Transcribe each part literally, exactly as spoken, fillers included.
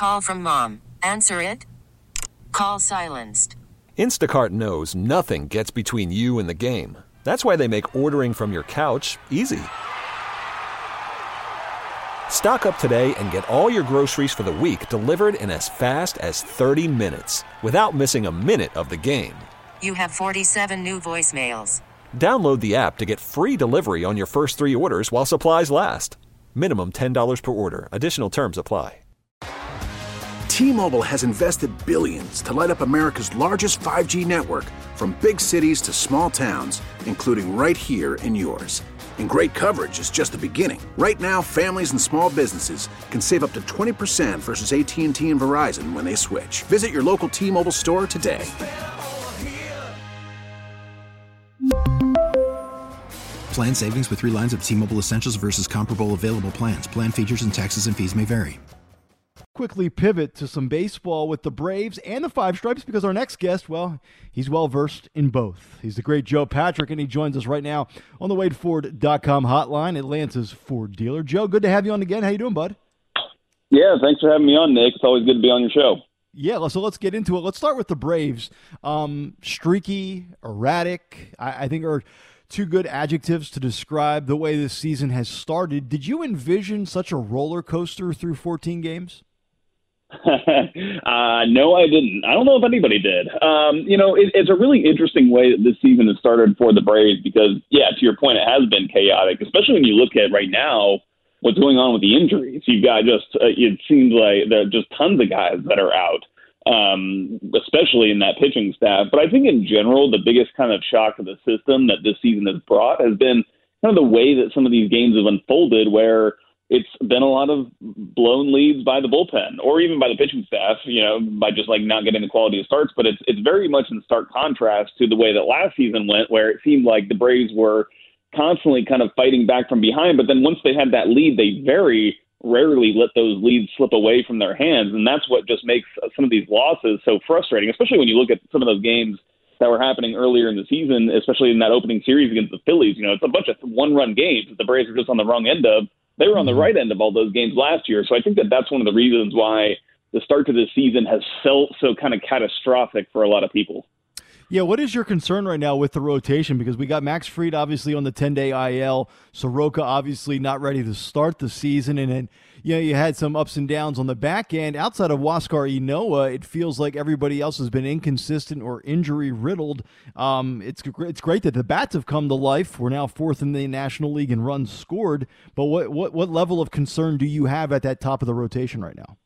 Call from mom. Answer it. Call silenced. Instacart knows nothing gets between you and the game. That's why they make ordering from your couch easy. Stock up today and get all your groceries for the week delivered in as fast as thirty minutes without missing a minute of the game. You have forty-seven new voicemails. Download the app to get free delivery on your first three orders while supplies last. Minimum ten dollars per order. Additional terms apply. T-Mobile has invested billions to light up America's largest five G network, from big cities to small towns, including right here in yours. And great coverage is just the beginning. Right now, families and small businesses can save up to twenty percent versus A T and T and Verizon when they switch. Visit your local T-Mobile store today. Plan savings with three lines of T-Mobile Essentials versus comparable available plans. Plan features and taxes and fees may vary. Quickly pivot to some baseball with the Braves and the Five Stripes, because our next guest, well, he's well-versed in both. He's the great Joe Patrick, and he joins us right now on the Wade Ford dot com hotline, Atlanta's Ford dealer. Joe, good to have you on again. How you doing, bud? Yeah, thanks for having me on, Nick. It's always good to be on your show. Yeah, so let's get into it. Let's start with the Braves. Um, streaky, erratic, I, I think are two good adjectives to describe the way this season has started. Did you envision such a roller coaster through fourteen games? uh, no, I didn't. I don't know if anybody did. Um, you know, it, it's a really interesting way that this season has started for the Braves because, yeah, to your point, it has been chaotic, especially when you look at right now what's going on with the injuries. You've got just, uh, it seems like there are just tons of guys that are out, um, especially in that pitching staff. But I think in general, the biggest kind of shock to the system that this season has brought has been kind of the way that some of these games have unfolded, where it's been a lot of blown leads by the bullpen or even by the pitching staff, you know, by just like not getting the quality of starts. But it's it's very much in stark contrast to the way that last season went, where it seemed like the Braves were constantly kind of fighting back from behind. But then once they had that lead, they very rarely let those leads slip away from their hands. And that's what just makes some of these losses so frustrating, especially when you look at some of those games that were happening earlier in the season, especially in that opening series against the Phillies. You know, it's a bunch of one-run games that the Braves were just on the wrong end of. They were on the right end of all those games last year. So I think that that's one of the reasons why the start to this season has felt so kind of catastrophic for a lot of people. Yeah, what is your concern right now with the rotation? Because we got Max Fried obviously on the ten-day I L, Soroka obviously not ready to start the season, and then you know you had some ups and downs on the back end. Outside of Huascar Ynoa, it feels like everybody else has been inconsistent or injury riddled. Um, it's it's great that the bats have come to life. We're now fourth in the National League in runs scored, but what what what level of concern do you have at that top of the rotation right now?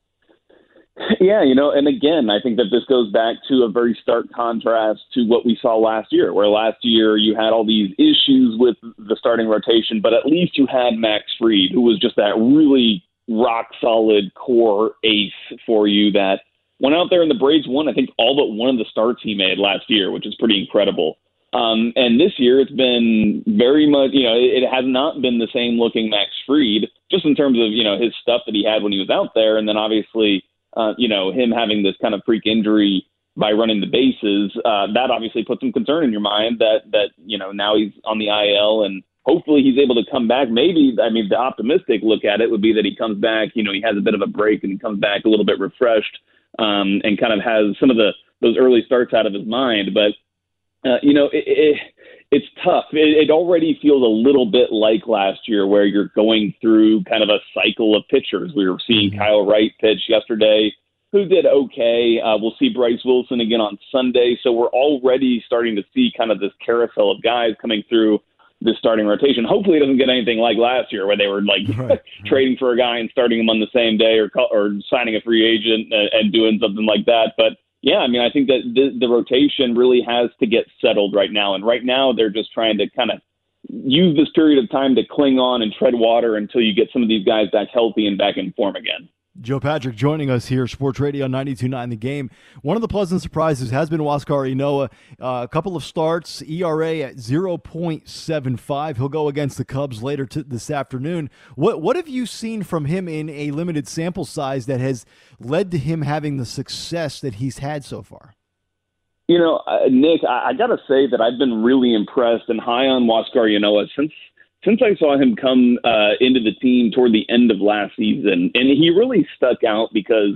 Yeah, you know, and again, I think that this goes back to a very stark contrast to what we saw last year, where last year you had all these issues with the starting rotation, but at least you had Max Fried, who was just that really rock-solid core ace for you that went out there and the Braves won, I think, all but one of the starts he made last year, which is pretty incredible. Um, and this year it's been very much, you know, it, it has not been the same looking Max Fried, just in terms of, you know, his stuff that he had when he was out there, and then obviously – Uh, you know, him having this kind of freak injury by running the bases, uh, that obviously puts some concern in your mind that, that, you know, now he's on the I L and hopefully he's able to come back. Maybe, I mean, the optimistic look at it would be that he comes back, you know, he has a bit of a break and he comes back a little bit refreshed um, and kind of has some of the those early starts out of his mind. But, uh, you know, it, it, it's tough. It, it already feels a little bit like last year where you're going through kind of a cycle of pitchers. We were seeing mm-hmm. Kyle Wright pitch yesterday, who did okay. Uh, we'll see Bryce Wilson again on Sunday. So we're already starting to see kind of this carousel of guys coming through this starting rotation. Hopefully it doesn't get anything like last year where they were like right. trading for a guy and starting him on the same day or or signing a free agent and, and doing something like that. But yeah, I mean, I think that the, the rotation really has to get settled right now. And right now they're just trying to kind of use this period of time to cling on and tread water until you get some of these guys back healthy and back in form again. Joe Patrick joining us here, Sports Radio ninety-two point nine The Game. One of the pleasant surprises has been Huascar Ynoa. Uh, a couple of starts, E R A at zero point seven five. He'll go against the Cubs later t- this afternoon. What what have you seen from him in a limited sample size that has led to him having the success that he's had so far? You know, uh, Nick, I, I got to say that I've been really impressed and high on Huascar Ynoa since Since I saw him come uh, into the team toward the end of last season. And he really stuck out because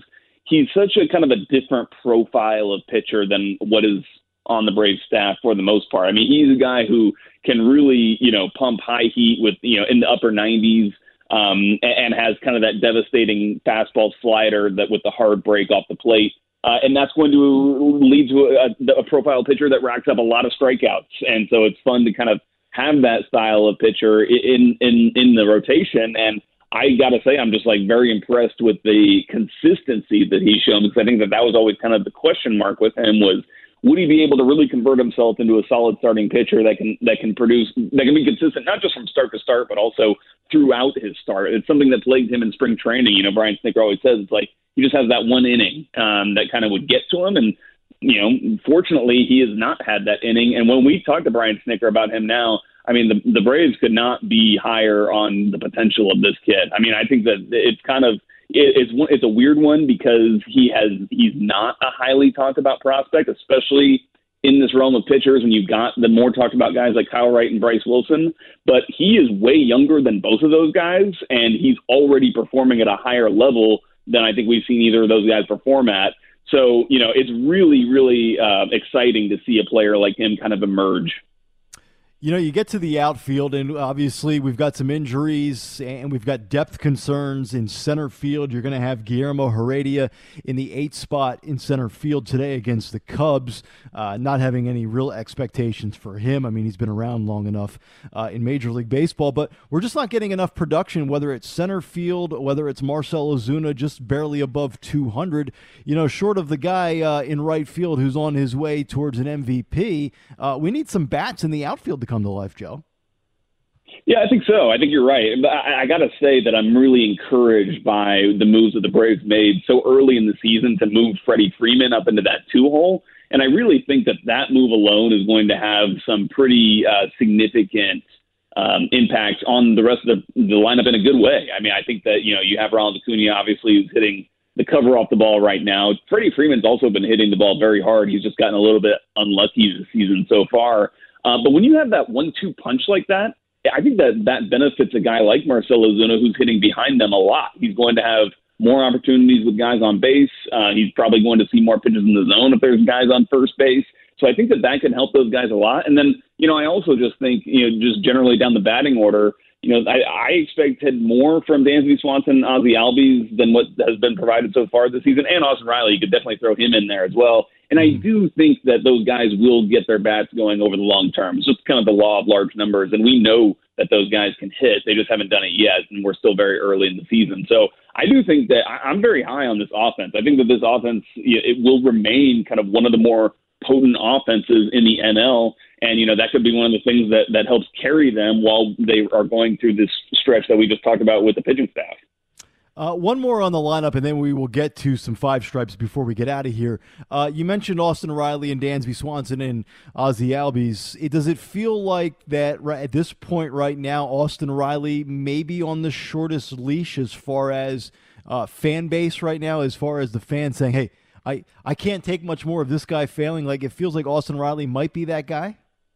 he's such a kind of a different profile of pitcher than what is on the Braves staff for the most part. I mean, he's a guy who can really, you know, pump high heat with, you know, in the upper nineties, um, and, and has kind of that devastating fastball slider that with the hard break off the plate. Uh, and that's going to lead to a, a profile pitcher that racks up a lot of strikeouts. And so it's fun to kind of have that style of pitcher in, in, in the rotation. And I got to say, I'm just like very impressed with the consistency that he's shown, because I think that that was always kind of the question mark with him was, would he be able to really convert himself into a solid starting pitcher that can that can produce, that can be consistent, not just from start to start, but also throughout his start? It's something that plagued him in spring training. You know, Brian Snitker always says it's like he just has that one inning um, that kind of would get to him. And, you know, fortunately, he has not had that inning. And when we talk to Brian Snitker about him now, I mean, the, the Braves could not be higher on the potential of this kid. I mean, I think that it's kind of, It's it's a weird one because he has he's not a highly talked about prospect, especially in this realm of pitchers when you've got the more talked about guys like Kyle Wright and Bryce Wilson. But he is way younger than both of those guys, and he's already performing at a higher level than I think we've seen either of those guys perform at. So, you know, it's really, really uh, exciting to see a player like him kind of emerge. You know, you get to the outfield, and obviously we've got some injuries, and we've got depth concerns in center field. You're going to have Guillermo Heredia in the eighth spot in center field today against the Cubs, uh, not having any real expectations for him. I mean, he's been around long enough uh, in Major League Baseball, but we're just not getting enough production, whether it's center field, whether it's Marcell Ozuna, just barely above two hundred. You know, short of the guy uh, in right field who's on his way towards an M V P, uh, we need some bats in the outfield to come to life, Joe. Yeah, I think so. I think you're right. But I, I got to say that I'm really encouraged by the moves that the Braves made so early in the season to move Freddie Freeman up into that two hole. And I really think that that move alone is going to have some pretty uh, significant um, impact on the rest of the, the lineup in a good way. I mean, I think that, you know, you have Ronald Acuna, obviously, who's hitting the cover off the ball right now. Freddie Freeman's also been hitting the ball very hard. He's just gotten a little bit unlucky this season so far. Uh, but when you have that one two punch like that, I think that that benefits a guy like Marcell Ozuna, who's hitting behind them a lot. He's going to have more opportunities with guys on base. Uh, he's probably going to see more pitches in the zone if there's guys on first base. So I think that that can help those guys a lot. And then, you know, I also just think, you know, just generally down the batting order, you know, I, I expected more from Dansby Swanson and Ozzie Albies than what has been provided so far this season. And Austin Riley, you could definitely throw him in there as well. And I do think that those guys will get their bats going over the long term. It's just kind of the law of large numbers. And we know that those guys can hit. They just haven't done it yet. And we're still very early in the season. So I do think that I'm very high on this offense. I think that this offense, it will remain kind of one of the more potent offenses in the N L. And, you know, that could be one of the things that, that helps carry them while they are going through this stretch that we just talked about with the pitching staff. Uh, one more on the lineup, and then we will get to some five stripes before we get out of here. Uh, you mentioned Austin Riley and Dansby Swanson and Ozzie Albies. It, does it feel like that right at this point right now, Austin Riley may be on the shortest leash as far as uh, fan base right now, as far as the fans saying, hey, I, I can't take much more of this guy failing? Like, it feels like Austin Riley might be that guy?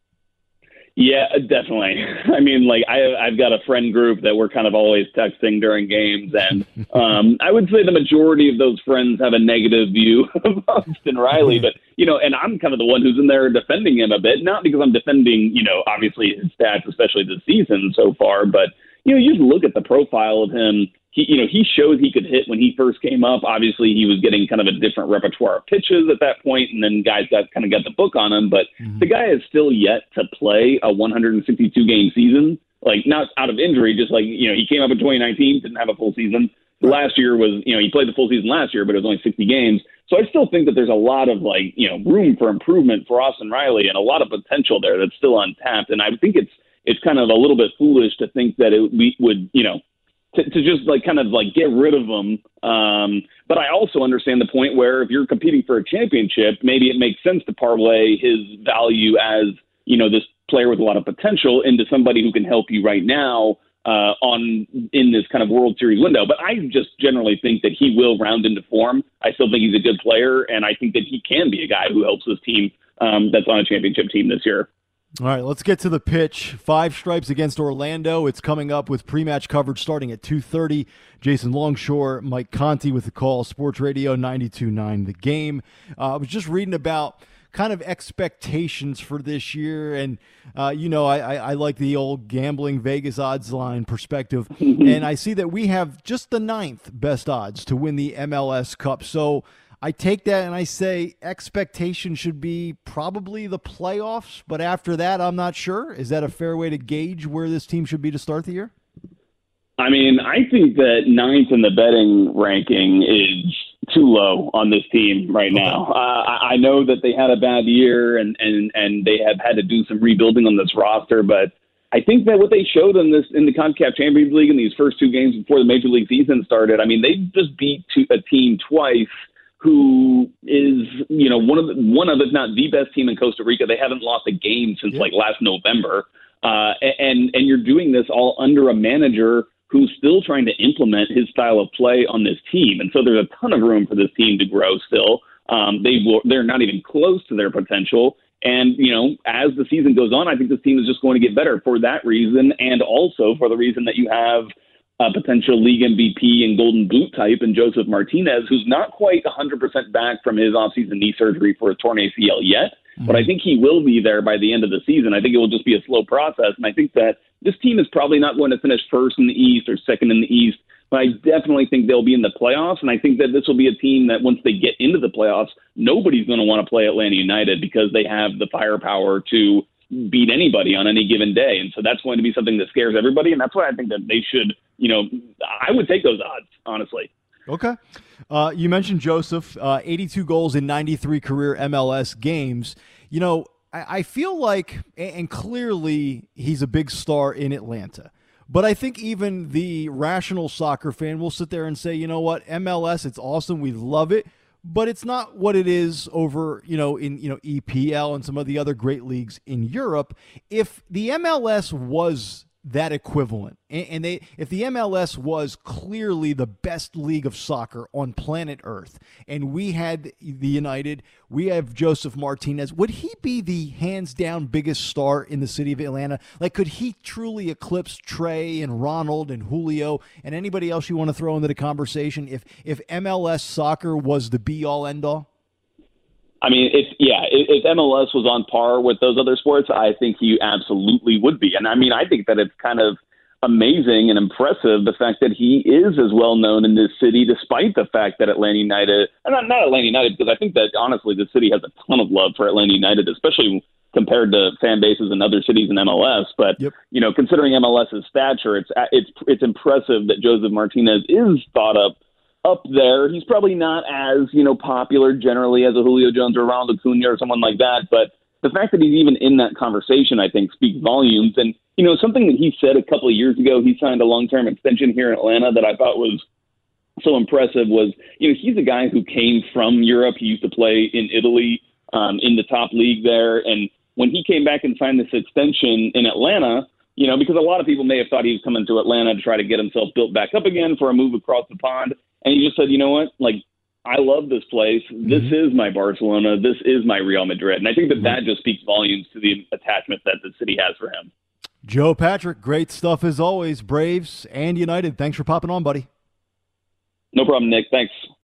Yeah, definitely. I mean, like I, I've got a friend group that we're kind of always texting during games, and um, I would say the majority of those friends have a negative view of Austin Riley. But you know, and I'm kind of the one who's in there defending him a bit, not because I'm defending, you know, obviously his stats, especially this season so far, but you know, you just look at the profile of him. He, you know, he showed he could hit when he first came up. Obviously, he was getting kind of a different repertoire of pitches at that point, and then guys got kind of got the book on him. But mm-hmm. the guy is still yet to play a one hundred sixty-two game season, like not out of injury, just like, you know, he came up in twenty nineteen, didn't have a full season. Right. Last year was, you know, he played the full season last year, but it was only sixty games. So I still think that there's a lot of like, you know, room for improvement for Austin Riley and a lot of potential there that's still untapped. And I think it's it's kind of a little bit foolish to think that it we would, you know, To, to just like kind of like get rid of them. Um, but I also understand the point where if you're competing for a championship, maybe it makes sense to parlay his value as, you know, this player with a lot of potential into somebody who can help you right now uh, on in this kind of World Series window. But I just generally think that he will round into form. I still think he's a good player, and I think that he can be a guy who helps this team um, that's on a championship team this year. All right, let's get to the pitch. Five stripes against Orlando. It's coming up with pre-match coverage starting at two thirty. Jason Longshore, Mike Conti with the call. Sports Radio ninety-two point nine The Game. Uh, I was just reading about kind of expectations for this year, and uh, you know, I, I, I like the old gambling Vegas odds line perspective, and I see that we have just the ninth best odds to win the M L S Cup. So I take that and I say expectation should be probably the playoffs, but after that, I'm not sure. Is that a fair way to gauge where this team should be to start the year? I mean, I think that ninth in the betting ranking is too low on this team right now. Uh, I know that they had a bad year and, and, and they have had to do some rebuilding on this roster, but I think that what they showed in this in the CONCACAF Champions League in these first two games before the Major League season started, I mean, they just beat two, a team twice who is, you know, one of the, one of, if not the best team in Costa Rica. They haven't lost a game since yeah. like last November. Uh, and, and you're doing this all under a manager who's still trying to implement his style of play on this team. And so there's a ton of room for this team to grow still. Um, they will, they're not even close to their potential. And, you know, as the season goes on, I think this team is just going to get better for that reason. And also for the reason that you have a potential league M V P and Golden Boot type in Joseph Martinez, who's not quite one hundred percent back from his offseason knee surgery for a torn A C L yet. Mm-hmm. But I think he will be there by the end of the season. I think it will just be a slow process. And I think that this team is probably not going to finish first in the East or second in the East, but I definitely think they'll be in the playoffs. And I think that this will be a team that once they get into the playoffs, nobody's going to want to play Atlanta United because they have the firepower to beat anybody on any given day. And so that's going to be something that scares everybody. And that's why I think that they should, you know, I would take those odds, honestly. Okay. Uh, you mentioned Joseph, uh, eighty-two goals in ninety-three career M L S games. You know, I, I feel like, and clearly he's a big star in Atlanta, but I think even the rational soccer fan will sit there and say, you know what, M L S, it's awesome. We love it, but it's not what it is over, you know, in, you know, E P L and some of the other great leagues in Europe. If the M L S was that equivalent, and, and they, if the M L S was clearly the best league of soccer on planet Earth, and we had the United, we have Joseph Martinez, would he be the hands down biggest star in the city of Atlanta? Like, could he truly eclipse Trey and Ronald and Julio and anybody else you want to throw into the conversation if, if M L S soccer was the be all end all? I mean, if yeah, if, if M L S was on par with those other sports, I think he absolutely would be. And I mean, I think that it's kind of amazing and impressive the fact that he is as well known in this city, despite the fact that Atlanta United, not not Atlanta United, because I think that honestly the city has a ton of love for Atlanta United, especially compared to fan bases in other cities in M L S. But yep. you know, considering MLS's stature, it's it's it's impressive that Joseph Martinez is thought up. Up there, he's probably not as, you know, popular generally as a Julio Jones or Ronald Acuna or someone like that, but the fact that he's even in that conversation, I think, speaks volumes. And, you know, something that he said a couple of years ago, he signed a long-term extension here in Atlanta that I thought was so impressive was, you know, he's a guy who came from Europe. He used to play in Italy um, in the top league there. And when he came back and signed this extension in Atlanta, you know, because a lot of people may have thought he was coming to Atlanta to try to get himself built back up again for a move across the pond. And he just said, you know what, like, I love this place. This mm-hmm. is my Barcelona. This is my Real Madrid. And I think that mm-hmm. that just speaks volumes to the attachment that the city has for him. Joe Patrick, great stuff as always. Braves and United, thanks for popping on, buddy. No problem, Nick. Thanks.